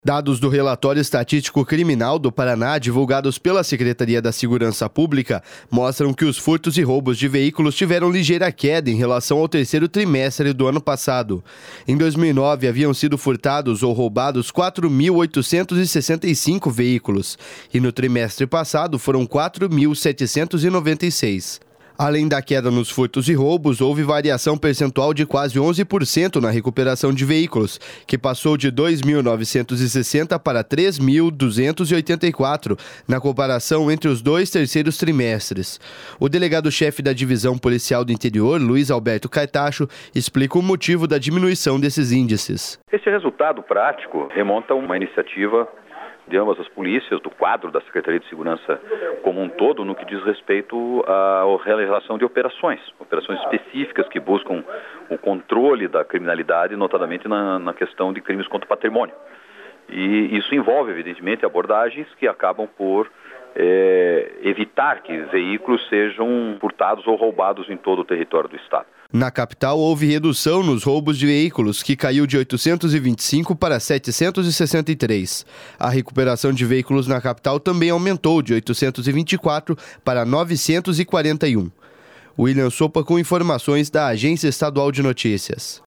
Dados do relatório estatístico criminal do Paraná, divulgados pela Secretaria da Segurança Pública, mostram que os furtos e roubos de veículos tiveram ligeira queda em relação ao terceiro trimestre do ano passado. Em 2009, haviam sido furtados ou roubados 4.865 veículos, e no trimestre passado foram 4.796. Além da queda nos furtos e roubos, houve variação percentual de quase 11% na recuperação de veículos, que passou de 2.960 para 3.284, na comparação entre os dois terceiros trimestres. O delegado-chefe da Divisão Policial do Interior, Luiz Alberto Cartacho, explica o motivo da diminuição desses índices. Esse resultado prático remonta a uma iniciativa de ambas as polícias, do quadro da Secretaria de Segurança como um todo, no que diz respeito à realização de operações específicas que buscam o controle da criminalidade, notadamente na questão de crimes contra o patrimônio. E isso envolve, evidentemente, abordagens que acabam por evitar que veículos sejam furtados ou roubados em todo o território do Estado. Na capital, houve redução nos roubos de veículos, que caiu de 825 para 763. A recuperação de veículos na capital também aumentou de 824 para 941. William Sopa com informações da Agência Estadual de Notícias.